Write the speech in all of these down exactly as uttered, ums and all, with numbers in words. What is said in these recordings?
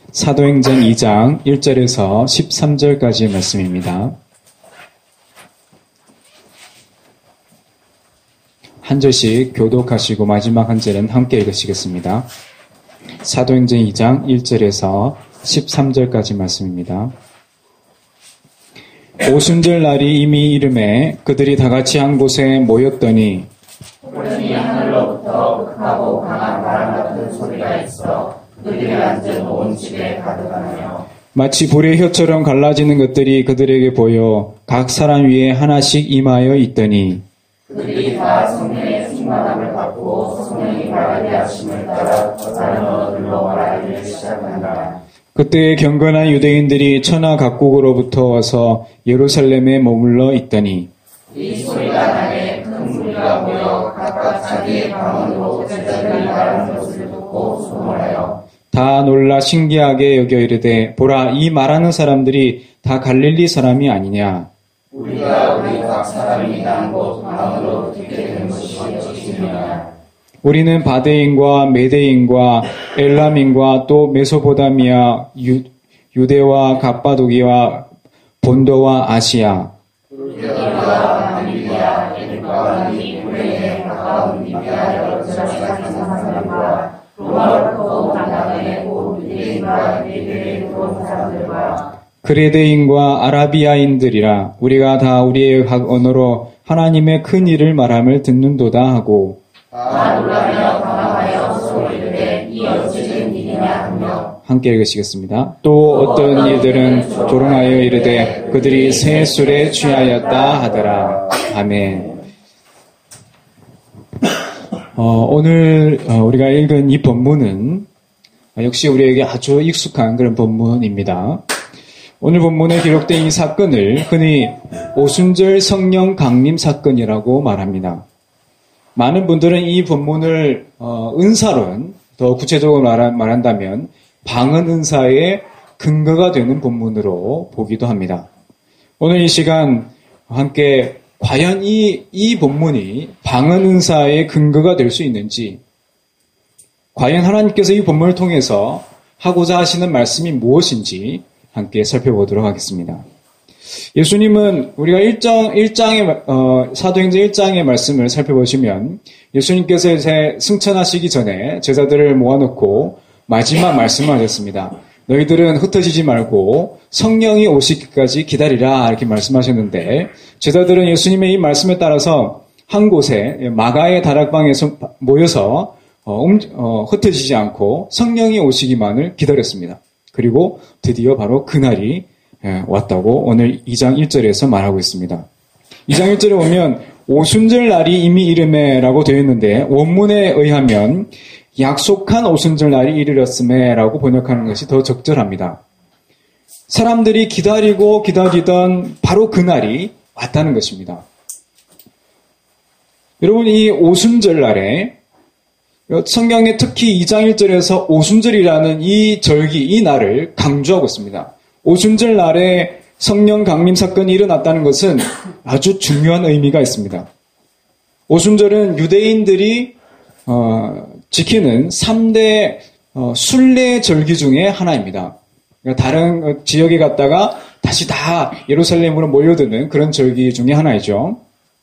사도행전 이 장 일 절에서 십삼 절까지의 말씀입니다. 한 절씩 교독하시고 마지막 한 절은 함께 읽으시겠습니다. 사도행전 이 장 일 절에서 십삼 절까지 말씀입니다. 오순절 날이 이미 이름에 그들이 다 같이 한 곳에 모였더니 우연히 하늘로부터 극하고 강한 바람 같은 소리가 있어 그들이 앉은 온 집에 가득하며 마치 불의 혀처럼 갈라지는 것들이 그들에게 보여 각 사람 위에 하나씩 임하여 있더니 그들이 다 성령의 충만함을 받고 성령이 말하게 하심을 따라 다른 언어들로 말하기를 시작한다. 그때 경건한 유대인들이 천하 각국으로부터 와서 예루살렘에 머물러 있더니 이 소리가 나에 큰 무리가 모여 각각 자기의 방언으로 제자들이 말하는 것을 듣고 소문하여 다 놀라 신기하게 여겨 이르되 보라 이 말하는 사람들이 다 갈릴리 사람이 아니냐. 우리가 우리 각 사람이 난 곳 방언으로 듣게 된 것이 어찌되냐. 우리는 바데인과 메데인과 엘람인과 또 메소포타미아, 유, 유대와 갑바도기와 본도와 아시아 유대와 갈릴리아, 에르과, 리브레에 가까운 리비아 여러 지역에 사는 사람들과 로마로부터 당당해 온 유대인과 유대인에 들어온 사람들과 그레데인과 아라비아인들이라 우리가 다 우리의 각 언어로 하나님의 큰 일을 말함을 듣는도다 하고 다 놀라며 당황하여 서로 이르되 이 어찌 된 일이냐 하며 함께 읽으시겠습니다. 또 어떤 이들은 조롱하여 이르되 그들이 새 술에 취하였다 하더라. 아멘. 어, 오늘 어, 우리가 읽은 이 본문은 역시 우리에게 아주 익숙한 그런 본문입니다. 오늘 본문에 기록된 이 사건을 흔히 오순절 성령 강림 사건이라고 말합니다. 많은 분들은 이 본문을 어, 은사론, 더 구체적으로 말한, 말한다면 방언 은사의 근거가 되는 본문으로 보기도 합니다. 오늘 이 시간 함께 과연 이, 이 본문이 방언 은사의 근거가 될 수 있는지, 과연 하나님께서 이 본문을 통해서 하고자 하시는 말씀이 무엇인지 함께 살펴보도록 하겠습니다. 예수님은 우리가 일 장, 일 장의, 어, 사도행전 일 장의 말씀을 살펴보시면 예수님께서 이제 승천하시기 전에 제자들을 모아놓고 마지막 말씀을 하셨습니다. 너희들은 흩어지지 말고 성령이 오시기까지 기다리라 이렇게 말씀하셨는데 제자들은 예수님의 이 말씀에 따라서 한 곳에 마가의 다락방에서 모여서 어, 음, 어, 흩어지지 않고 성령이 오시기만을 기다렸습니다. 그리고 드디어 바로 그날이 왔다고 오늘 이 장 일 절에서 말하고 있습니다. 이 장 일 절에 보면 오순절 날이 이미 이름에라고 되어 있는데 원문에 의하면 약속한 오순절 날이 이르렀음에라고 번역하는 것이 더 적절합니다. 사람들이 기다리고 기다리던 바로 그날이 왔다는 것입니다. 여러분 이 오순절 날에 성경에 특히 이 장 일 절에서 오순절이라는 이 절기, 이 날을 강조하고 있습니다. 오순절 날에 성령 강림 사건이 일어났다는 것은 아주 중요한 의미가 있습니다. 오순절은 유대인들이 어, 지키는 삼 대 어, 순례 절기 중에 하나입니다. 그러니까 다른 지역에 갔다가 다시 다 예루살렘으로 모여드는 그런 절기 중에 하나이죠.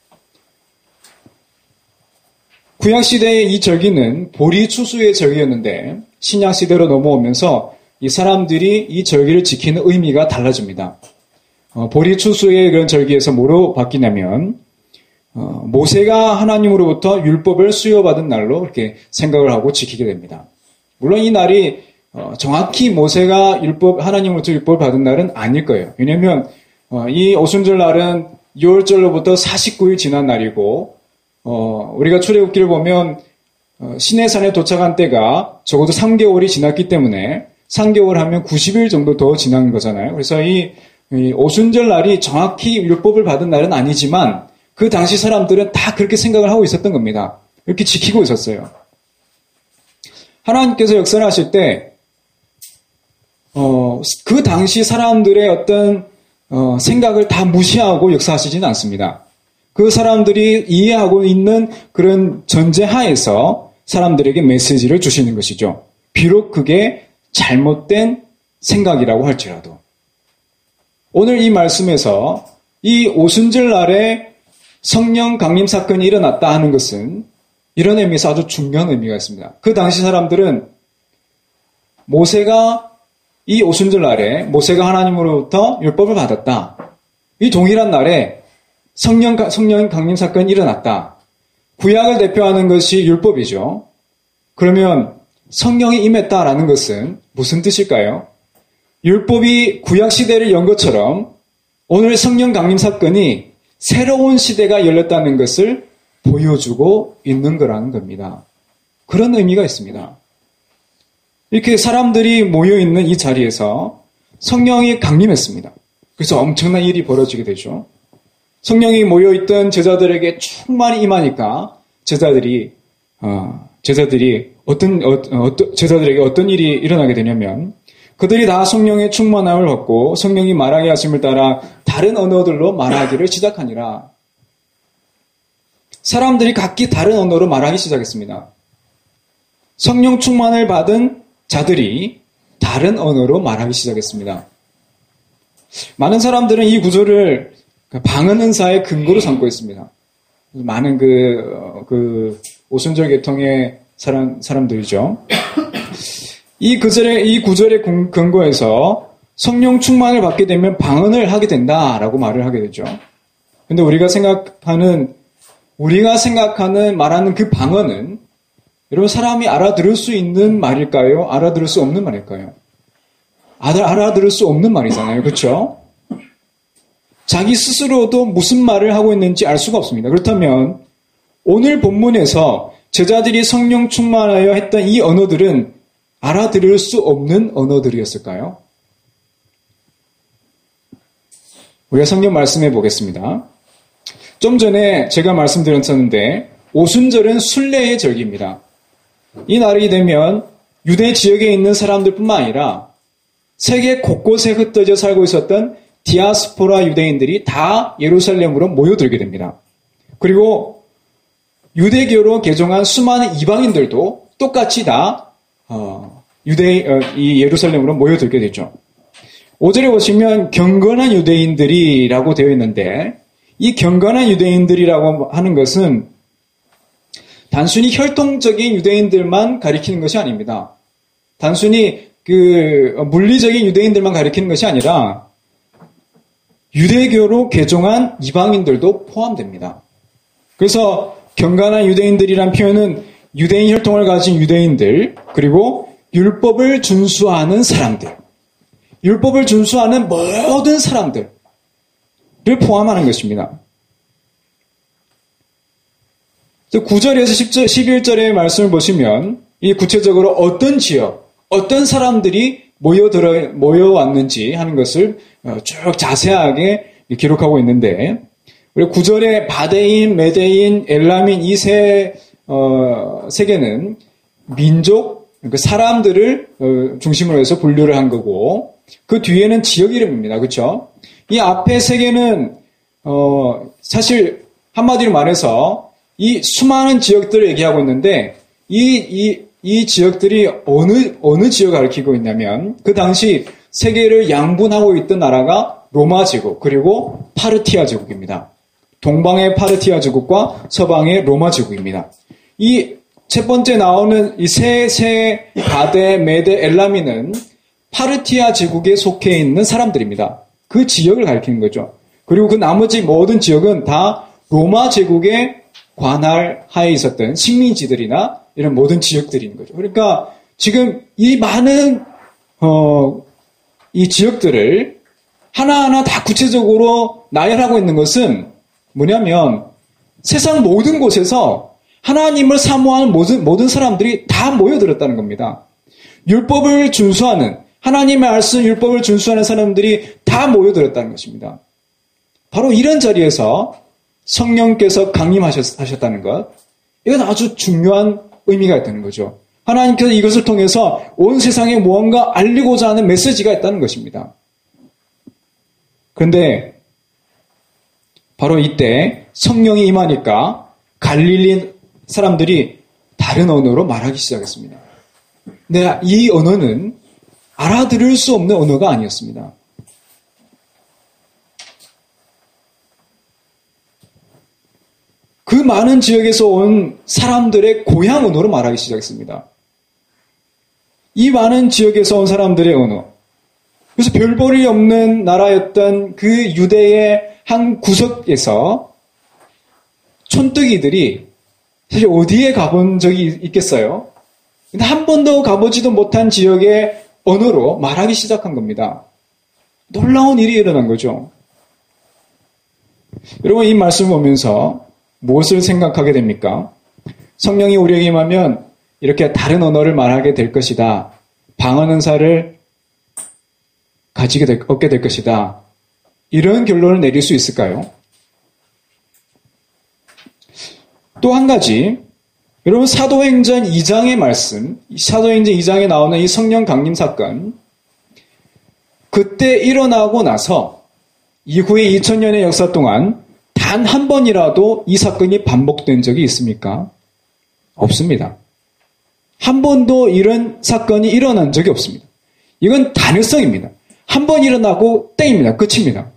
구약시대의 이 절기는 보리 추수의 절기였는데 신약시대로 넘어오면서 이 사람들이 이 절기를 지키는 의미가 달라집니다. 어, 보리 추수의 그런 절기에서 뭐로 바뀌냐면 어, 모세가 하나님으로부터 율법을 수여받은 날로 이렇게 생각을 하고 지키게 됩니다. 물론 이 날이 어, 정확히 모세가 율법 하나님으로부터 율법을 받은 날은 아닐 거예요. 왜냐하면 어, 이 오순절 날은 유월절로부터 사십구 일 지난 날이고 어, 우리가 출애굽기를 보면 어, 시내산에 도착한 때가 적어도 삼 개월이 지났기 때문에 삼 개월 하면 구십 일 정도 더 지난 거잖아요. 그래서 이, 이 오순절 날이 정확히 율법을 받은 날은 아니지만 그 당시 사람들은 다 그렇게 생각을 하고 있었던 겁니다. 이렇게 지키고 있었어요. 하나님께서 역사를 하실 때 어, 그 당시 사람들의 어떤 어, 생각을 다 무시하고 역사하시지는 않습니다. 그 사람들이 이해하고 있는 그런 전제하에서 사람들에게 메시지를 주시는 것이죠. 비록 그게 잘못된 생각이라고 할지라도 오늘 이 말씀에서 이 오순절날에 성령 강림 사건이 일어났다 하는 것은 이런 의미에서 아주 중요한 의미가 있습니다. 그 당시 사람들은 모세가 이 오순절날에 모세가 하나님으로부터 율법을 받았다. 이 동일한 날에 성령, 성령 강림 사건이 일어났다. 구약을 대표하는 것이 율법이죠. 그러면 성령이 임했다라는 것은 무슨 뜻일까요? 율법이 구약 시대를 연 것처럼 오늘 성령 강림 사건이 새로운 시대가 열렸다는 것을 보여주고 있는 거라는 겁니다. 그런 의미가 있습니다. 이렇게 사람들이 모여있는 이 자리에서 성령이 강림했습니다. 그래서 엄청난 일이 벌어지게 되죠. 성령이 모여있던 제자들에게 충만히 임하니까 제자들이 어, 제자들이 어떤 어, 어떤 제자들에게 어떤 일이 일어나게 되냐면 그들이 다 성령의 충만함을 받고 성령이 말하게 하심을 따라 다른 언어들로 말하기를 시작하니라. 사람들이 각기 다른 언어로 말하기 시작했습니다. 성령 충만을 받은 자들이 다른 언어로 말하기 시작했습니다. 많은 사람들은 이 구절을 방언 은사의 근거로 삼고 있습니다. 많은 그, 그, 오순절 계통의 사람, 사람들이죠. 이 구절의, 이 구절의 근거에서 성령 충만을 받게 되면 방언을 하게 된다라고 말을 하게 되죠. 근데 우리가 생각하는, 우리가 생각하는 말하는 그 방언은 여러분 사람이 알아들을 수 있는 말일까요? 알아들을 수 없는 말일까요? 알아들을 수 없는 말이잖아요. 그렇죠? 자기 스스로도 무슨 말을 하고 있는지 알 수가 없습니다. 그렇다면 오늘 본문에서 제자들이 성령 충만하여 했던 이 언어들은 알아들을 수 없는 언어들이었을까요? 우리가 성경 말씀해 보겠습니다. 좀 전에 제가 말씀드렸었는데 오순절은 순례의 절기입니다. 이 날이 되면 유대 지역에 있는 사람들뿐만 아니라 세계 곳곳에 흩어져 살고 있었던 디아스포라 유대인들이 다 예루살렘으로 모여들게 됩니다. 그리고 유대교로 개종한 수많은 이방인들도 똑같이 다 어, 유대 어, 이 예루살렘으로 모여들게 되죠. 오 절에 보시면 경건한 유대인들이라고 되어 있는데 이 경건한 유대인들이라고 하는 것은 단순히 혈통적인 유대인들만 가리키는 것이 아닙니다. 단순히 그 물리적인 유대인들만 가리키는 것이 아니라 유대교로 개종한 이방인들도 포함됩니다. 그래서 경건한 유대인들이란 표현은 유대인 혈통을 가진 유대인들 그리고 율법을 준수하는 사람들 율법을 준수하는 모든 사람들을 포함하는 것입니다. 구 절에서 십일 절의 말씀을 보시면 이 구체적으로 어떤 지역, 어떤 사람들이 모여들어, 모여왔는지 하는 것을 쭉 자세하게 기록하고 있는데 우리 구 절에 바데인, 메데인, 엘라민 이 세 어, 세계는 민족, 그 사람들을 어, 중심으로 해서 분류를 한 거고 그 뒤에는 지역 이름입니다. 그렇죠? 이 앞에 세 개는 어, 사실 한마디로 말해서 이 수많은 지역들을 얘기하고 있는데 이, 이, 이 지역들이 어느 어느 지역을 가리키고 있냐면 그 당시 세계를 양분하고 있던 나라가 로마 제국 그리고 파르티아 제국입니다. 동방의 파르티아 제국과 서방의 로마 제국입니다. 이 첫 번째 나오는 이 세, 세, 바데, 메데, 엘라미는 파르티아 제국에 속해 있는 사람들입니다. 그 지역을 가리키는 거죠. 그리고 그 나머지 모든 지역은 다 로마 제국의 관할 하에 있었던 식민지들이나 이런 모든 지역들인 거죠. 그러니까 지금 이 많은 어, 이 지역들을 하나하나 다 구체적으로 나열하고 있는 것은 뭐냐면 세상 모든 곳에서 하나님을 사모하는 모든, 모든 사람들이 다 모여들었다는 겁니다. 율법을 준수하는 하나님의 말씀 율법을 준수하는 사람들이 다 모여들었다는 것입니다. 바로 이런 자리에서 성령께서 강림하셨다는 것, 이건 아주 중요한 의미가 있다는 거죠. 하나님께서 이것을 통해서 온 세상에 무언가 알리고자 하는 메시지가 있다는 것입니다. 그런데 바로 이때 성령이 임하니까 갈릴리 사람들이 다른 언어로 말하기 시작했습니다. 근데 이 언어는 알아들을 수 없는 언어가 아니었습니다. 그 많은 지역에서 온 사람들의 고향 언어로 말하기 시작했습니다. 이 많은 지역에서 온 사람들의 언어. 그래서 별볼이 없는 나라였던 그 유대의 한 구석에서 촌뜨기들이 사실 어디에 가본 적이 있겠어요? 근데 한 번도 가보지도 못한 지역의 언어로 말하기 시작한 겁니다. 놀라운 일이 일어난 거죠. 여러분, 이 말씀을 보면서 무엇을 생각하게 됩니까? 성령이 우리에게 임하면 이렇게 다른 언어를 말하게 될 것이다. 방언 은사를 가지게 될, 얻게 될 것이다. 이런 결론을 내릴 수 있을까요? 또 한 가지, 여러분 사도행전 이 장의 말씀, 사도행전 이 장에 나오는 이 성령 강림 사건, 그때 일어나고 나서 이후에 이천 년의 역사 동안 단 한 번이라도 이 사건이 반복된 적이 있습니까? 없습니다. 한 번도 이런 사건이 일어난 적이 없습니다. 이건 단일성입니다. 한 번 일어나고 땡입니다. 끝입니다.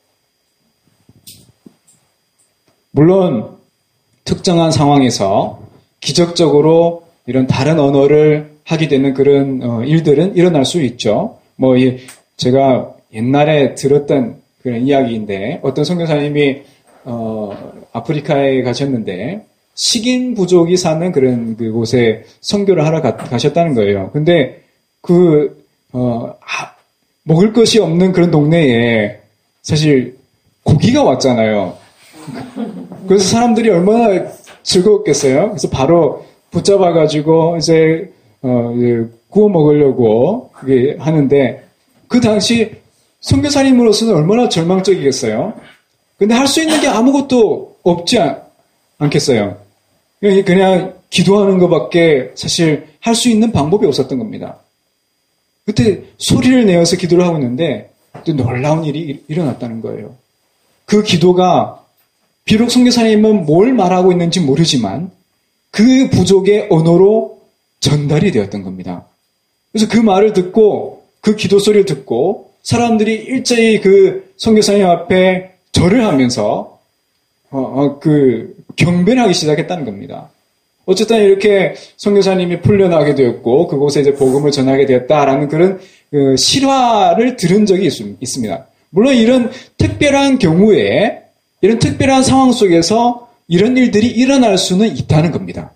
물론 특정한 상황에서 기적적으로 이런 다른 언어를 하게 되는 그런 어, 일들은 일어날 수 있죠. 뭐 이, 제가 옛날에 들었던 그런 이야기인데 어떤 선교사님이 어, 아프리카에 가셨는데 식인 부족이 사는 그런 그곳에 선교를 하러 가, 가셨다는 거예요. 근데 그 어, 아, 먹을 것이 없는 그런 동네에 사실 고기가 왔잖아요. 그래서 사람들이 얼마나 즐거웠겠어요. 그래서 바로 붙잡아가지고 이제, 어, 이제 구워 먹으려고 그게 하는데 그 당시 선교사님으로서는 얼마나 절망적이겠어요. 근데 할 수 있는 게 아무것도 없지 않, 않겠어요. 그냥 기도하는 것밖에 사실 할 수 있는 방법이 없었던 겁니다. 그때 소리를 내어서 기도를 하고 있는데 또 놀라운 일이 일어났다는 거예요. 그 기도가 비록 선교사님은 뭘 말하고 있는지 모르지만 그 부족의 언어로 전달이 되었던 겁니다. 그래서 그 말을 듣고 그 기도 소리를 듣고 사람들이 일제히 그 선교사님 앞에 절을 하면서 어, 어, 그 경배를 하기 시작했다는 겁니다. 어쨌든 이렇게 선교사님이 풀려나게 되었고 그곳에 이제 복음을 전하게 되었다라는 그런 그 실화를 들은 적이 있, 있습니다. 물론 이런 특별한 경우에 이런 특별한 상황 속에서 이런 일들이 일어날 수는 있다는 겁니다.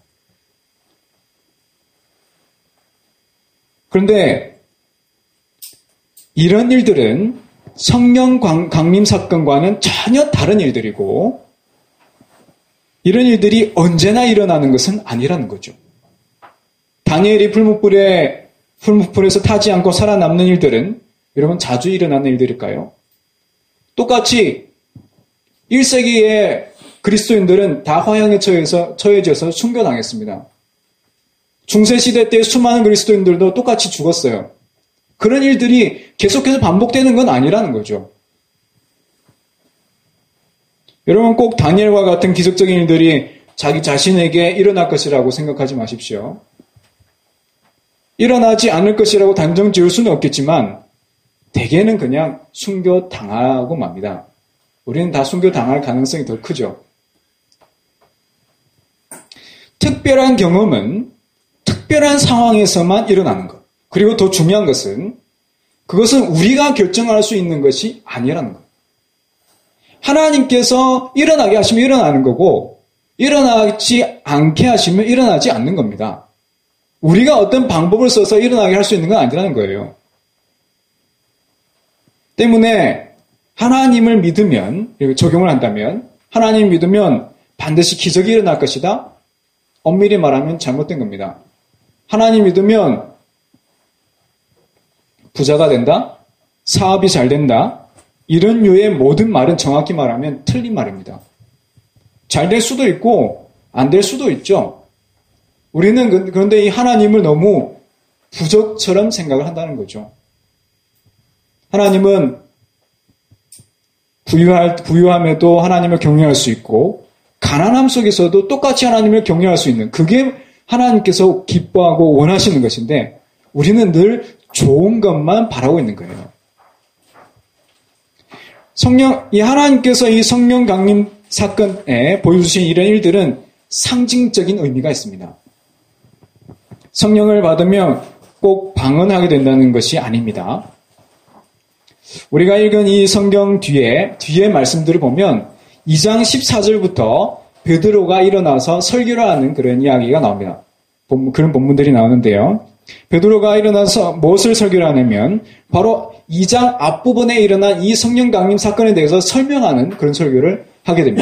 그런데 이런 일들은 성령 강림 사건과는 전혀 다른 일들이고 이런 일들이 언제나 일어나는 것은 아니라는 거죠. 다니엘이 풀무불에, 풀무불에서 타지 않고 살아남는 일들은 여러분 자주 일어나는 일들일까요? 똑같이 일 세기의 그리스도인들은 다 화형에 처해서, 처해져서 순교당했습니다. 중세시대 때 수많은 그리스도인들도 똑같이 죽었어요. 그런 일들이 계속해서 반복되는 건 아니라는 거죠. 여러분 꼭 다니엘과 같은 기적적인 일들이 자기 자신에게 일어날 것이라고 생각하지 마십시오. 일어나지 않을 것이라고 단정 지을 수는 없겠지만 대개는 그냥 순교당하고 맙니다. 우리는 다 순교당할 가능성이 더 크죠. 특별한 경험은 특별한 상황에서만 일어나는 것. 그리고 더 중요한 것은 그것은 우리가 결정할 수 있는 것이 아니라는 것. 하나님께서 일어나게 하시면 일어나는 거고 일어나지 않게 하시면 일어나지 않는 겁니다. 우리가 어떤 방법을 써서 일어나게 할 수 있는 건 아니라는 거예요. 때문에 하나님을 믿으면, 적용을 한다면 하나님을 믿으면 반드시 기적이 일어날 것이다? 엄밀히 말하면 잘못된 겁니다. 하나님 믿으면 부자가 된다? 사업이 잘 된다? 이런 류의 모든 말은 정확히 말하면 틀린 말입니다. 잘 될 수도 있고 안 될 수도 있죠. 우리는 그런데 이 하나님을 너무 부적처럼 생각을 한다는 거죠. 하나님은 부유할, 부유함에도 하나님을 경외할 수 있고 가난함 속에서도 똑같이 하나님을 경외할 수 있는 그게 하나님께서 기뻐하고 원하시는 것인데 우리는 늘 좋은 것만 바라고 있는 거예요. 성령, 이 하나님께서 이 성령 강림 사건에 보여주신 이런 일들은 상징적인 의미가 있습니다. 성령을 받으면 꼭 방언하게 된다는 것이 아닙니다. 우리가 읽은 이 성경 뒤에, 뒤에 말씀들을 보면 이 장 십사 절부터 베드로가 일어나서 설교를 하는 그런 이야기가 나옵니다. 그런 본문들이 나오는데요. 베드로가 일어나서 무엇을 설교를 하냐면 바로 이 장 앞부분에 일어난 이 성령 강림 사건에 대해서 설명하는 그런 설교를 하게 됩니다.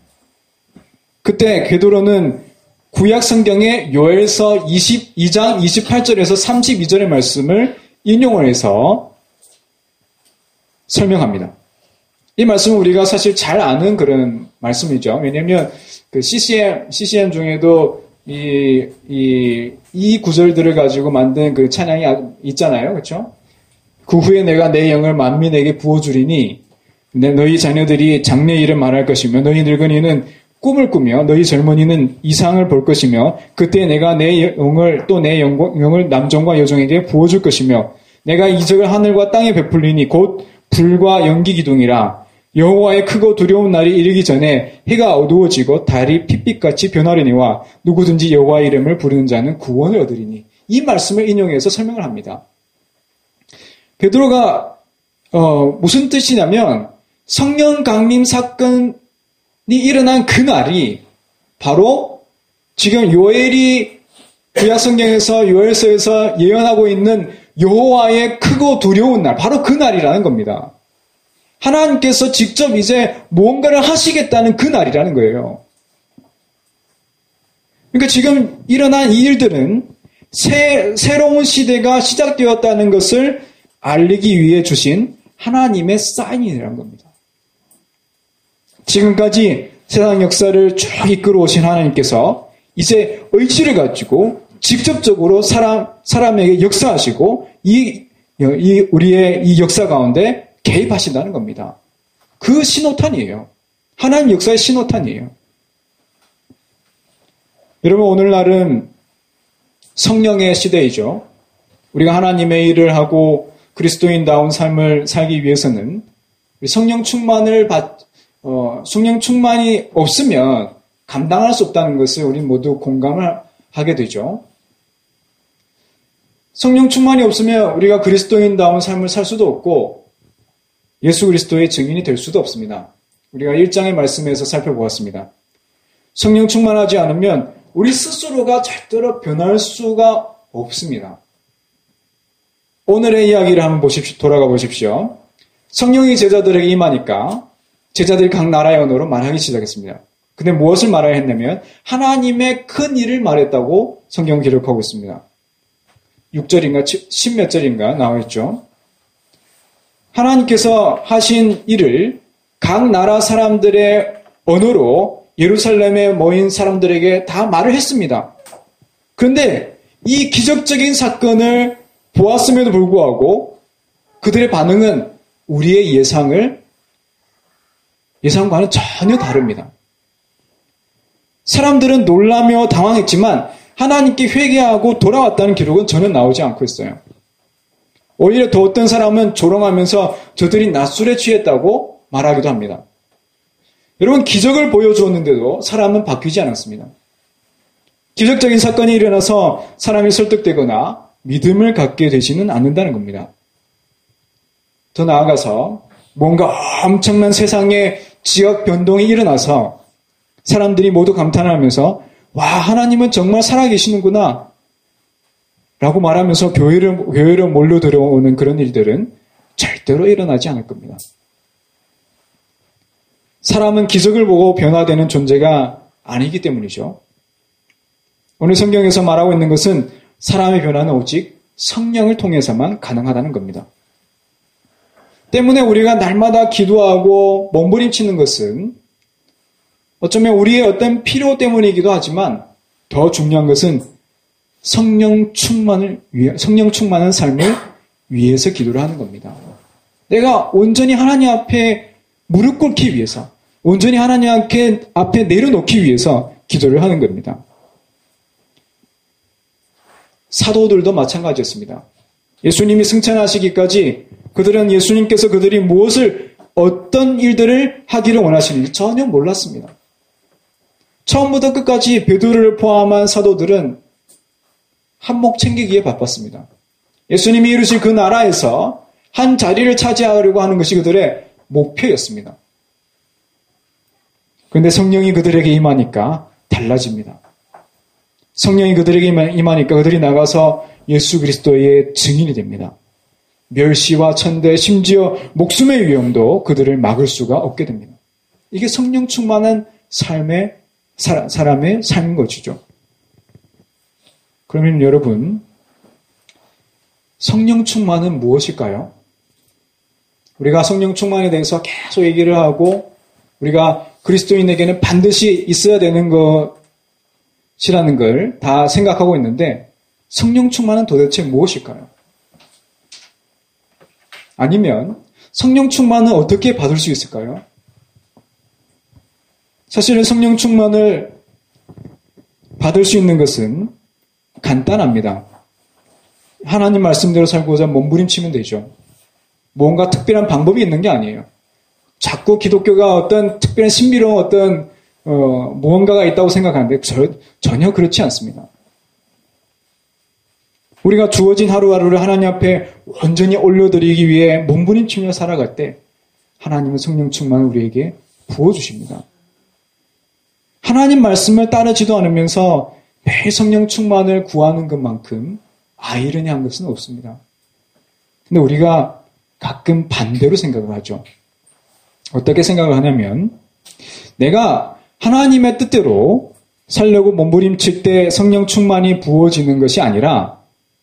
그때 베드로는 구약 성경의 요엘서 이십이 장 이십팔 절에서 삼십이 절의 말씀을 인용을 해서 설명합니다. 이 말씀은 우리가 사실 잘 아는 그런 말씀이죠. 왜냐하면 그 씨씨엠, 씨씨엠 중에도 이, 이, 이 구절들을 가지고 만든 그 찬양이 있잖아요. 그렇죠? 그 후에 내가 내 영을 만민에게 부어주리니 내 너희 자녀들이 장래 일을 말할 것이며 너희 늙은이는 꿈을 꾸며 너희 젊은이는 이상을 볼 것이며 그때 내가 내 영을 또 내 영을 남종과 여종에게 부어줄 것이며 내가 이적을 하늘과 땅에 베풀리니 곧 불과 연기 기둥이라 여호와의 크고 두려운 날이 이르기 전에 해가 어두워지고 달이 핏빛같이 변하려니와 누구든지 여호와의 이름을 부르는 자는 구원을 얻으리니 이 말씀을 인용해서 설명을 합니다. 베드로가 어, 무슨 뜻이냐면 성령 강림 사건이 일어난 그날이 바로 지금 요엘이 구약 성경에서 요엘서에서 예언하고 있는 여호와의 크고 두려운 날, 바로 그 날이라는 겁니다. 하나님께서 직접 이제 무언가를 하시겠다는 그 날이라는 거예요. 그러니까 지금 일어난 이 일들은 새, 새로운 시대가 시작되었다는 것을 알리기 위해 주신 하나님의 사인이라는 겁니다. 지금까지 세상 역사를 쭉 이끌어 오신 하나님께서 이제 의지를 가지고 직접적으로 사람, 사람에게 역사하시고 이, 이 우리의 이 역사 가운데 개입하신다는 겁니다. 그 신호탄이에요. 하나님 역사의 신호탄이에요. 여러분, 오늘날은 성령의 시대이죠. 우리가 하나님의 일을 하고 그리스도인다운 삶을 살기 위해서는 성령 충만을 받, 어, 성령 충만이 없으면 감당할 수 없다는 것을 우리 모두 공감을 하게 되죠. 성령 충만이 없으면 우리가 그리스도인다운 삶을 살 수도 없고 예수 그리스도의 증인이 될 수도 없습니다. 우리가 일 장의 말씀에서 살펴보았습니다. 성령 충만하지 않으면 우리 스스로가 절대로 변할 수가 없습니다. 오늘의 이야기를 한번 보십시오. 돌아가 보십시오. 성령이 제자들에게 임하니까 제자들이 각 나라의 언어로 말하기 시작했습니다. 근데 무엇을 말해야 했냐면 하나님의 큰 일을 말했다고 성경 기록하고 있습니다. 육 절인가 십 몇 절인가 나와 있죠. 하나님께서 하신 일을 각 나라 사람들의 언어로 예루살렘에 모인 사람들에게 다 말을 했습니다. 그런데 이 기적적인 사건을 보았음에도 불구하고 그들의 반응은 우리의 예상을 예상과는 전혀 다릅니다. 사람들은 놀라며 당황했지만 하나님께 회개하고 돌아왔다는 기록은 전혀 나오지 않고 있어요. 오히려 더 어떤 사람은 조롱하면서 저들이 낮술에 취했다고 말하기도 합니다. 여러분, 기적을 보여주었는데도 사람은 바뀌지 않았습니다. 기적적인 사건이 일어나서 사람이 설득되거나 믿음을 갖게 되지는 않는다는 겁니다. 더 나아가서 뭔가 엄청난 세상의 지역 변동이 일어나서 사람들이 모두 감탄을 하면서 와, 하나님은 정말 살아계시는구나 라고 말하면서 교회를, 교회로 몰려 들어오는 그런 일들은 절대로 일어나지 않을 겁니다. 사람은 기적을 보고 변화되는 존재가 아니기 때문이죠. 오늘 성경에서 말하고 있는 것은 사람의 변화는 오직 성령을 통해서만 가능하다는 겁니다. 때문에 우리가 날마다 기도하고 몸부림치는 것은 어쩌면 우리의 어떤 필요 때문이기도 하지만 더 중요한 것은 성령 충만을 위해, 성령 충만한 삶을 위해서 기도를 하는 겁니다. 내가 온전히 하나님 앞에 무릎 꿇기 위해서, 온전히 하나님 앞에, 앞에 내려놓기 위해서 기도를 하는 겁니다. 사도들도 마찬가지였습니다. 예수님이 승천하시기까지 그들은 예수님께서 그들이 무엇을, 어떤 일들을 하기를 원하시는지 전혀 몰랐습니다. 처음부터 끝까지 베드로를 포함한 사도들은 한몫 챙기기에 바빴습니다. 예수님이 이루실 그 나라에서 한 자리를 차지하려고 하는 것이 그들의 목표였습니다. 그런데 성령이 그들에게 임하니까 달라집니다. 성령이 그들에게 임하니까 그들이 나가서 예수 그리스도의 증인이 됩니다. 멸시와 천대, 심지어 목숨의 위험도 그들을 막을 수가 없게 됩니다. 이게 성령 충만한 삶의, 사람의 삶인 것이죠. 그러면 여러분, 성령 충만은 무엇일까요? 우리가 성령 충만에 대해서 계속 얘기를 하고 우리가 그리스도인에게는 반드시 있어야 되는 것이라는 걸 다 생각하고 있는데 성령 충만은 도대체 무엇일까요? 아니면 성령 충만은 어떻게 받을 수 있을까요? 사실은 성령 충만을 받을 수 있는 것은 간단합니다. 하나님 말씀대로 살고자 몸부림치면 되죠. 뭔가 특별한 방법이 있는 게 아니에요. 자꾸 기독교가 어떤 특별한 신비로운 어떤 어, 무언가가 있다고 생각하는데 저, 전혀 그렇지 않습니다. 우리가 주어진 하루하루를 하나님 앞에 온전히 올려드리기 위해 몸부림치며 살아갈 때 하나님은 성령 충만을 우리에게 부어주십니다. 하나님 말씀을 따르지도 않으면서 매일 성령 충만을 구하는 것만큼 아이러니한 것은 없습니다. 근데 우리가 가끔 반대로 생각을 하죠. 어떻게 생각을 하냐면 내가 하나님의 뜻대로 살려고 몸부림칠 때 성령 충만이 부어지는 것이 아니라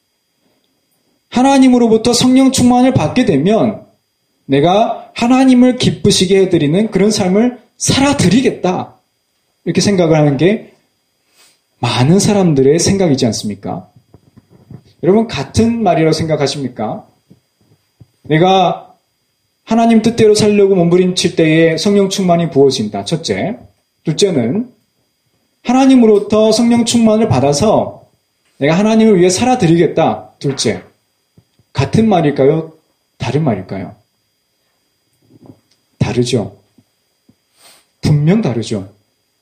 하나님으로부터 성령 충만을 받게 되면 내가 하나님을 기쁘시게 해드리는 그런 삶을 살아드리겠다. 이렇게 생각을 하는 게 많은 사람들의 생각이지 않습니까? 여러분 같은 말이라고 생각하십니까? 내가 하나님 뜻대로 살려고 몸부림칠 때에 성령 충만이 부어진다. 첫째. 둘째는 하나님으로부터 성령 충만을 받아서 내가 하나님을 위해 살아드리겠다. 둘째. 같은 말일까요? 다른 말일까요? 다르죠. 분명 다르죠.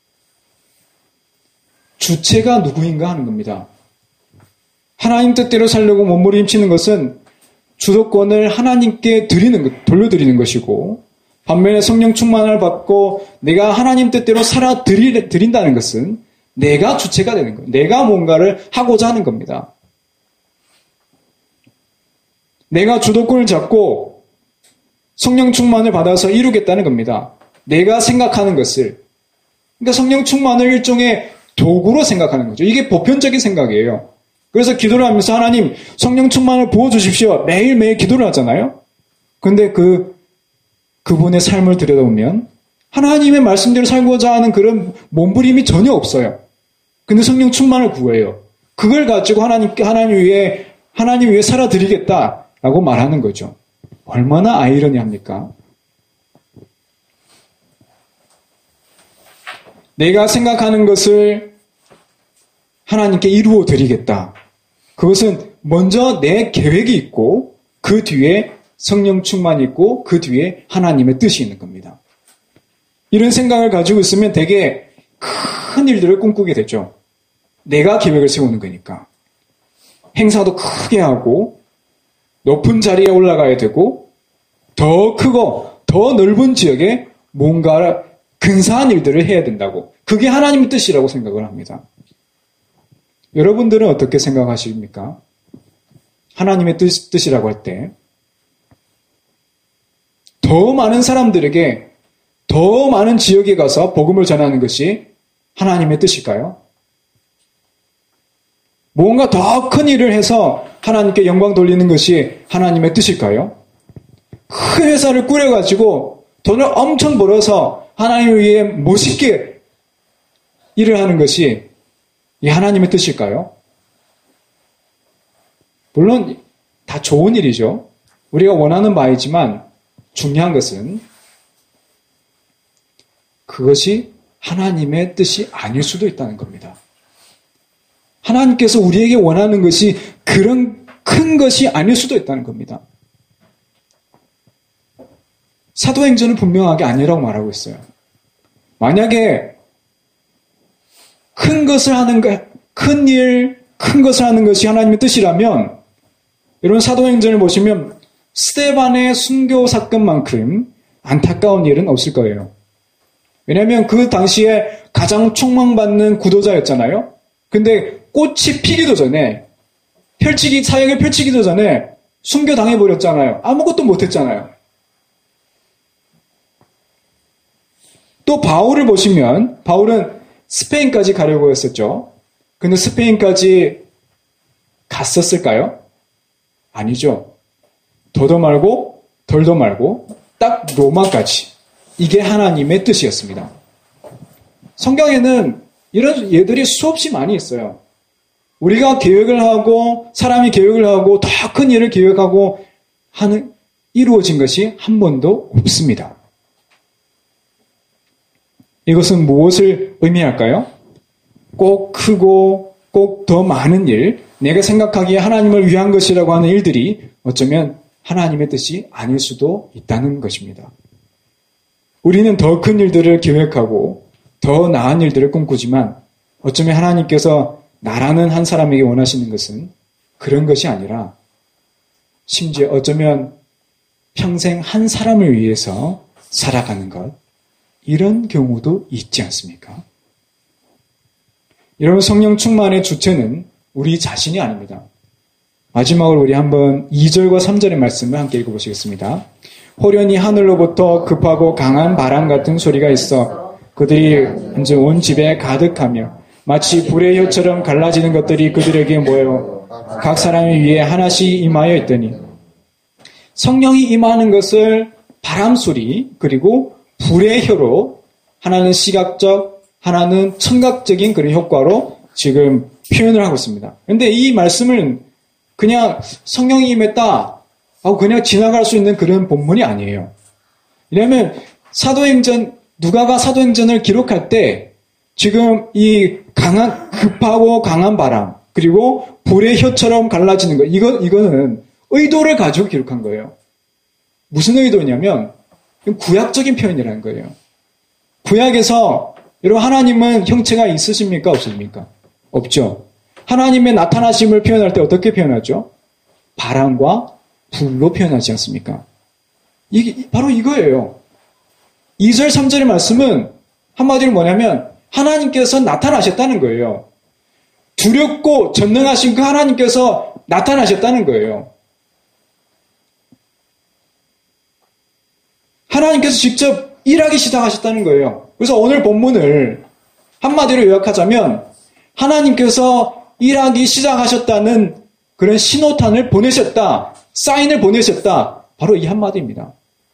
주체가 누구인가 하는 겁니다. 하나님 뜻대로 살려고 몸부림치는 것은 주도권을 하나님께 드리는 것, 돌려드리는 것이고 반면에 성령 충만을 받고 내가 하나님 뜻대로 살아드린다는 것은 내가 주체가 되는 거예요. 내가 뭔가를 하고자 하는 겁니다. 내가 주도권을 잡고 성령 충만을 받아서 이루겠다는 겁니다. 내가 생각하는 것을. 그러니까 성령 충만을 일종의 도구로 생각하는 거죠. 이게 보편적인 생각이에요. 그래서 기도를 하면서 하나님 성령 충만을 부어주십시오. 매일매일 기도를 하잖아요. 그런데 그, 그분의 삶을 들여다보면 하나님의 말씀대로 살고자 하는 그런 몸부림이 전혀 없어요. 근데 성령 충만을 구해요. 그걸 가지고 하나님께, 하나님 위해, 하나님 위해 살아드리겠다라고 말하는 거죠. 얼마나 아이러니합니까? 내가 생각하는 것을 하나님께 이루어 드리겠다. 그것은 먼저 내 계획이 있고 그 뒤에 성령 충만이 있고 그 뒤에 하나님의 뜻이 있는 겁니다. 이런 생각을 가지고 있으면 되게 큰 일들을 꿈꾸게 되죠. 내가 계획을 세우는 거니까. 행사도 크게 하고 높은 자리에 올라가야 되고 더 크고 더 넓은 지역에 뭔가 근사한 일들을 해야 된다고. 그게 하나님의 뜻이라고 생각을 합니다. 여러분들은 어떻게 생각하십니까? 하나님의 뜻, 뜻이라고 할 때 더 많은 사람들에게 더 많은 지역에 가서 복음을 전하는 것이 하나님의 뜻일까요? 뭔가 더 큰 일을 해서 하나님께 영광 돌리는 것이 하나님의 뜻일까요? 큰 회사를 꾸려가지고 돈을 엄청 벌어서 하나님을 위해 멋있게 일을 하는 것이 이 하나님의 뜻일까요? 물론 다 좋은 일이죠. 우리가 원하는 바이지만 중요한 것은 그것이 하나님의 뜻이 아닐 수도 있다는 겁니다. 하나님께서 우리에게 원하는 것이 그런 큰 큰 것이 아닐 수도 있다는 겁니다. 사도행전은 분명하게 아니라고 말하고 있어요. 만약에 큰 것을 하는 것, 큰 일, 큰 것을 하는 것이 하나님의 뜻이라면 이런 사도행전을 보시면 스데반의 순교 사건만큼 안타까운 일은 없을 거예요. 왜냐하면 그 당시에 가장 촉망받는 구도자였잖아요. 근데 꽃이 피기도 전에 펼치기, 사역을 펼치기도 전에 순교당해버렸잖아요. 아무것도 못했잖아요. 또 바울을 보시면 바울은 스페인까지 가려고 했었죠. 근데 스페인까지 갔었을까요? 아니죠. 더도 말고 덜도 말고 딱 로마까지. 이게 하나님의 뜻이었습니다. 성경에는 이런 예들이 수없이 많이 있어요. 우리가 계획을 하고 사람이 계획을 하고 더 큰 일을 계획하고 하는 이루어진 것이 한 번도 없습니다. 이것은 무엇을 의미할까요? 꼭 크고 꼭 더 많은 일, 내가 생각하기에 하나님을 위한 것이라고 하는 일들이 어쩌면 하나님의 뜻이 아닐 수도 있다는 것입니다. 우리는 더 큰 일들을 계획하고 더 나은 일들을 꿈꾸지만 어쩌면 하나님께서 나라는 한 사람에게 원하시는 것은 그런 것이 아니라 심지어 어쩌면 평생 한 사람을 위해서 살아가는 것, 이런 경우도 있지 않습니까? 여러분, 성령 충만의 주체는 우리 자신이 아닙니다. 마지막으로 우리 한번 이 절과 삼 절의 말씀을 함께 읽어보시겠습니다. 호련히 하늘로부터 급하고 강한 바람 같은 소리가 있어 그들이 이제 온 집에 가득하며 마치 불의 혀처럼 갈라지는 것들이 그들에게 모여 각 사람의 위에 하나씩 임하여 있더니, 성령이 임하는 것을 바람소리 그리고 불의 혀로, 하나는 시각적, 하나는 청각적인 그런 효과로 지금 표현을 하고 있습니다. 그런데 이 말씀은 그냥 성령이 임했다 하고 그냥 지나갈 수 있는 그런 본문이 아니에요. 왜냐하면 사도행전, 누가가 사도행전을 기록할 때 지금 이 강한, 급하고 강한 바람, 그리고 불의 혀처럼 갈라지는 것, 이거, 이거는 의도를 가지고 기록한 거예요. 무슨 의도냐면 구약적인 표현이라는 거예요. 구약에서 여러분, 하나님은 형체가 있으십니까? 없습니까? 없죠. 하나님의 나타나심을 표현할 때 어떻게 표현하죠? 바람과 불로 표현하지 않습니까? 이게 바로 이거예요. 이 절, 삼 절의 말씀은 한마디로 뭐냐면 하나님께서 나타나셨다는 거예요. 두렵고 전능하신 그 하나님께서 나타나셨다는 거예요. 하나님께서 직접 일하기 시작하셨다는 거예요. 그래서 오늘 본문을 한마디로 요약하자면 하나님께서 일하기 시작하셨다는 그런 신호탄을 보내셨다, 사인을 보내셨다, 바로 이 한마디입니다.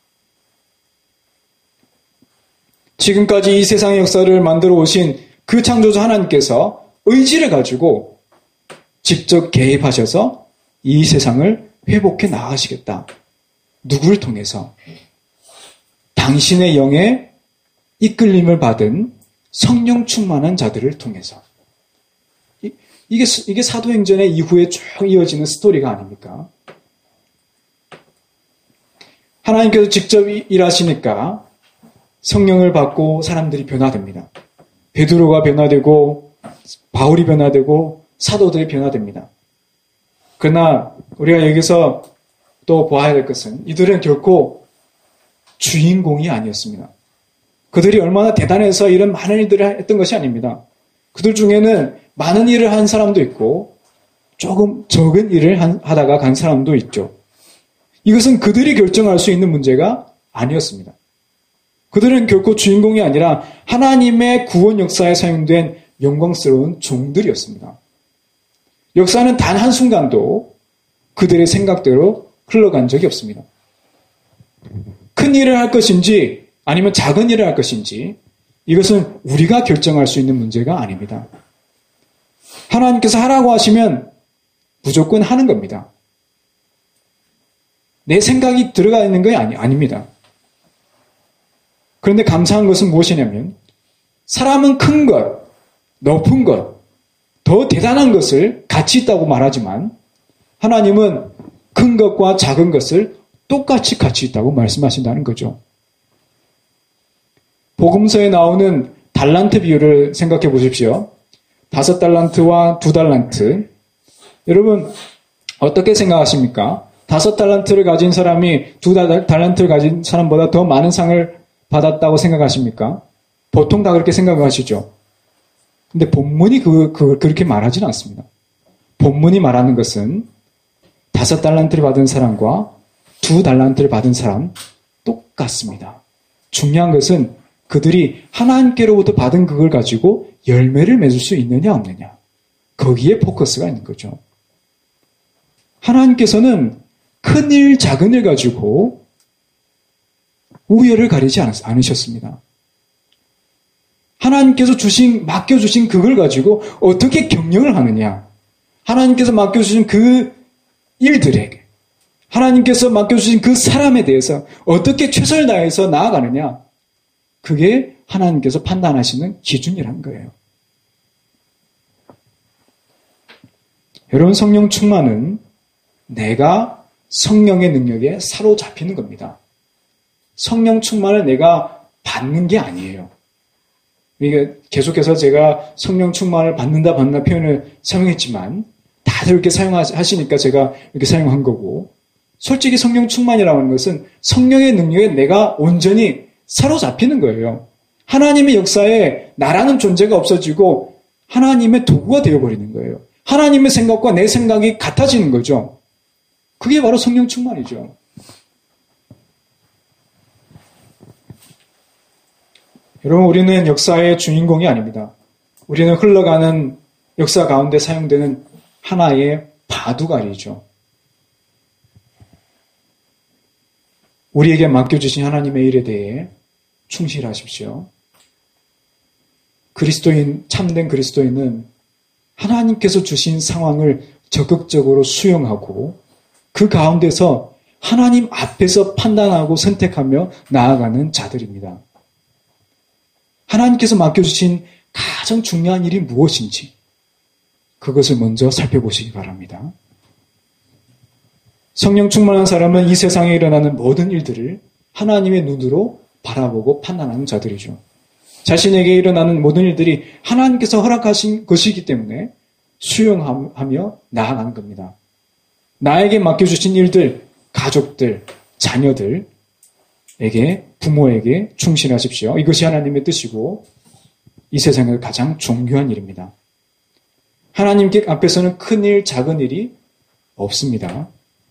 지금까지 이 세상의 역사를 만들어 오신 그 창조주 하나님께서 의지를 가지고 직접 개입하셔서 이 세상을 회복해 나가시겠다. 누구를 통해서? 당신의 영에 이끌림을 받은 성령 충만한 자들을 통해서. 이, 이게, 이게 사도행전의 이후에 쭉 이어지는 스토리가 아닙니까? 하나님께서 직접 일하시니까 성령을 받고 사람들이 변화됩니다. 베드로가 변화되고 바울이 변화되고 사도들이 변화됩니다. 그러나 우리가 여기서 또 보아야 될 것은 이들은 결코 주인공이 아니었습니다. 그들이 얼마나 대단해서 이런 많은 일들을 했던 것이 아닙니다. 그들 중에는 많은 일을 한 사람도 있고 조금 적은 일을 하다가 간 사람도 있죠. 이것은 그들이 결정할 수 있는 문제가 아니었습니다. 그들은 결코 주인공이 아니라 하나님의 구원 역사에 사용된 영광스러운 종들이었습니다. 역사는 단 한순간도 그들의 생각대로 흘러간 적이 없습니다. 큰 일을 할 것인지 아니면 작은 일을 할 것인지 이것은 우리가 결정할 수 있는 문제가 아닙니다. 하나님께서 하라고 하시면 무조건 하는 겁니다. 내 생각이 들어가 있는 게 아니, 아닙니다. 그런데 감사한 것은 무엇이냐면 사람은 큰 것, 높은 것, 더 대단한 것을 가치 있다고 말하지만 하나님은 큰 것과 작은 것을 똑같이 가치 있다고 말씀하신다는 거죠. 복음서에 나오는 달란트 비유를 생각해 보십시오. 다섯 달란트와 두 달란트. 여러분 어떻게 생각하십니까? 다섯 달란트를 가진 사람이 두 달란트를 가진 사람보다 더 많은 상을 받았다고 생각하십니까? 보통 다 그렇게 생각하시죠. 근데 본문이 그, 그, 그렇게 말하지는 않습니다. 본문이 말하는 것은 다섯 달란트를 받은 사람과 두 달란트를 받은 사람 똑같습니다. 중요한 것은 그들이 하나님께로부터 받은 그걸 가지고 열매를 맺을 수 있느냐 없느냐. 거기에 포커스가 있는 거죠. 하나님께서는 큰 일, 작은 일 가지고 우열을 가리지 않으셨습니다. 하나님께서 주신, 맡겨주신 그걸 가지고 어떻게 경영을 하느냐. 하나님께서 맡겨주신 그 일들에게, 하나님께서 맡겨주신 그 사람에 대해서 어떻게 최선을 다해서 나아가느냐. 그게 하나님께서 판단하시는 기준이라는 거예요. 여러분, 성령 충만은 내가 성령의 능력에 사로잡히는 겁니다. 성령 충만을 내가 받는 게 아니에요. 이게 계속해서 제가 성령 충만을 받는다 받는다 표현을 사용했지만 다들 이렇게 사용하시니까 제가 이렇게 사용한 거고, 솔직히 성령 충만이라고 하는 것은 성령의 능력에 내가 온전히 사로잡히는 거예요. 하나님의 역사에 나라는 존재가 없어지고 하나님의 도구가 되어버리는 거예요. 하나님의 생각과 내 생각이 같아지는 거죠. 그게 바로 성령 충만이죠. 여러분, 우리는 역사의 주인공이 아닙니다. 우리는 흘러가는 역사 가운데 사용되는 하나의 바둑알이죠. 우리에게 맡겨주신 하나님의 일에 대해 충실하십시오. 그리스도인, 참된 그리스도인은 하나님께서 주신 상황을 적극적으로 수용하고 그 가운데서 하나님 앞에서 판단하고 선택하며 나아가는 자들입니다. 하나님께서 맡겨주신 가장 중요한 일이 무엇인지 그것을 먼저 살펴보시기 바랍니다. 성령 충만한 사람은 이 세상에 일어나는 모든 일들을 하나님의 눈으로 바라보고 판단하는 자들이죠. 자신에게 일어나는 모든 일들이 하나님께서 허락하신 것이기 때문에 수용하며 나아가는 겁니다. 나에게 맡겨주신 일들, 가족들, 자녀들에게, 부모에게 충실하십시오. 이것이 하나님의 뜻이고 이 세상에서 가장 중요한 일입니다. 하나님께 앞에서는 큰 일, 작은 일이 없습니다.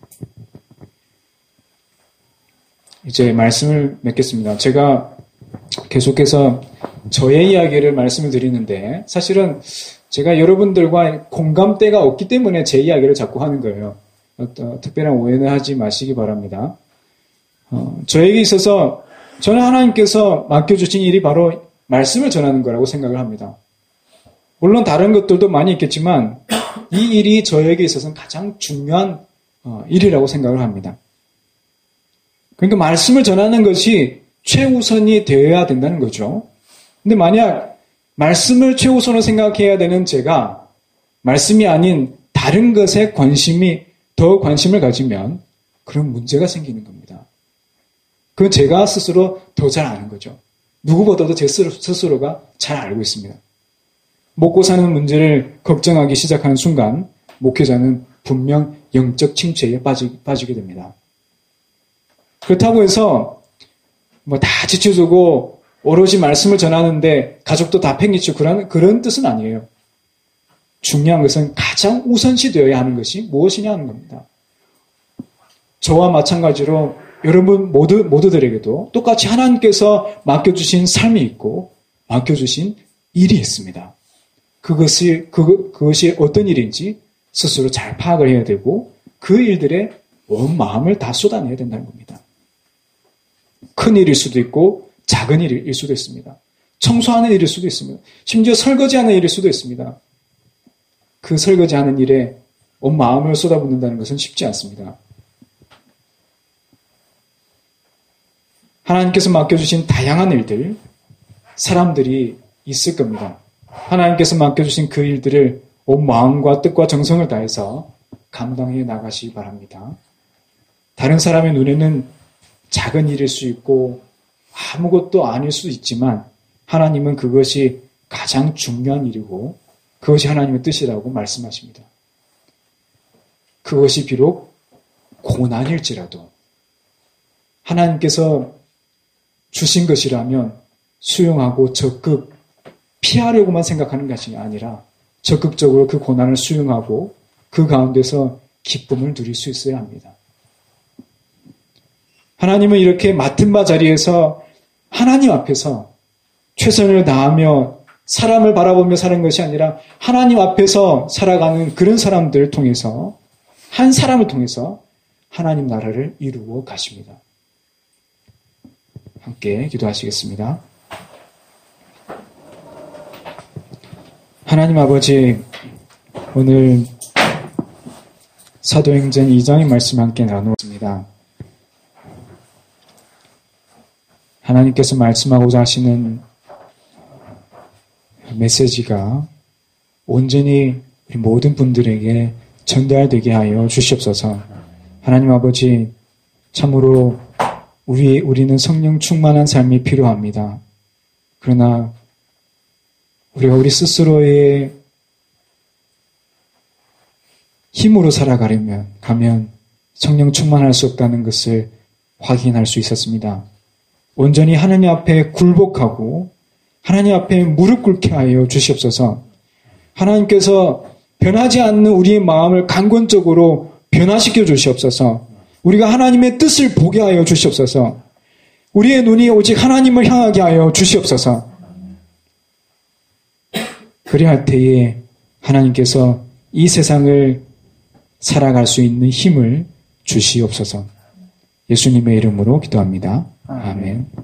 이제 말씀을 맺겠습니다. 제가 계속해서 저의 이야기를 말씀을 드리는데 사실은 제가 여러분들과 공감대가 없기 때문에 제 이야기를 자꾸 하는 거예요. 어떤 특별한 오해는 하지 마시기 바랍니다. 어, 저에게 있어서 저는 하나님께서 맡겨주신 일이 바로 말씀을 전하는 거라고 생각을 합니다. 물론 다른 것들도 많이 있겠지만 이 일이 저에게 있어서는 가장 중요한 어, 일이라고 생각을 합니다. 그러니까 말씀을 전하는 것이 최우선이 되어야 된다는 거죠. 근데 만약 말씀을 최우선으로 생각해야 되는 제가 말씀이 아닌 다른 것에 관심이 더 관심을 가지면 그런 문제가 생기는 겁니다. 그건 제가 스스로 더 잘 아는 거죠. 누구보다도 제 스스로가 잘 알고 있습니다. 먹고 사는 문제를 걱정하기 시작하는 순간 목회자는 분명 영적 침체에 빠지, 빠지게 됩니다. 그렇다고 해서 뭐 다 지쳐주고 오로지 말씀을 전하는데 가족도 다 팽개치고 그런, 그런 뜻은 아니에요. 중요한 것은 가장 우선시 되어야 하는 것이 무엇이냐 하는 겁니다. 저와 마찬가지로 여러분 모두, 모두들에게도 똑같이 하나님께서 맡겨주신 삶이 있고 맡겨주신 일이 있습니다. 그것이, 그, 그것이 어떤 일인지 스스로 잘 파악을 해야 되고 그 일들에 온 마음을 다 쏟아내야 된다는 겁니다. 큰 일일 수도 있고 작은 일일 수도 있습니다. 청소하는 일일 수도 있습니다. 심지어 설거지하는 일일 수도 있습니다. 그 설거지하는 일에 온 마음을 쏟아붓는다는 것은 쉽지 않습니다. 하나님께서 맡겨주신 다양한 일들, 사람들이 있을 겁니다. 하나님께서 맡겨주신 그 일들을 온 마음과 뜻과 정성을 다해서 감당해 나가시기 바랍니다. 다른 사람의 눈에는 작은 일일 수 있고 아무것도 아닐 수 있지만 하나님은 그것이 가장 중요한 일이고 그것이 하나님의 뜻이라고 말씀하십니다. 그것이 비록 고난일지라도 하나님께서 주신 것이라면 수용하고 적극 피하려고만 생각하는 것이 아니라 적극적으로 그 고난을 수용하고 그 가운데서 기쁨을 누릴 수 있어야 합니다. 하나님은 이렇게 맡은 바 자리에서 하나님 앞에서 최선을 다하며 사람을 바라보며 사는 것이 아니라 하나님 앞에서 살아가는 그런 사람들을 통해서 한 사람을 통해서 하나님 나라를 이루어 가십니다. 함께 기도하시겠습니다. 하나님 아버지, 오늘 사도행전 이 장의 말씀 함께 나누었습니다. 하나님께서 말씀하고자 하시는 메시지가 온전히 우리 모든 분들에게 전달되게 하여 주시옵소서. 하나님 아버지, 참으로 우리, 우리는 성령 충만한 삶이 필요합니다. 그러나 우리가 우리 스스로의 힘으로 살아가려면, 가면 성령 충만할 수 없다는 것을 확인할 수 있었습니다. 온전히 하나님 앞에 굴복하고 하나님 앞에 무릎 꿇게 하여 주시옵소서. 하나님께서 변하지 않는 우리의 마음을 강권적으로 변화시켜 주시옵소서. 우리가 하나님의 뜻을 보게 하여 주시옵소서. 우리의 눈이 오직 하나님을 향하게 하여 주시옵소서. 그리할 때에 하나님께서 이 세상을 살아갈 수 있는 힘을 주시옵소서. 예수님의 이름으로 기도합니다. 아멘.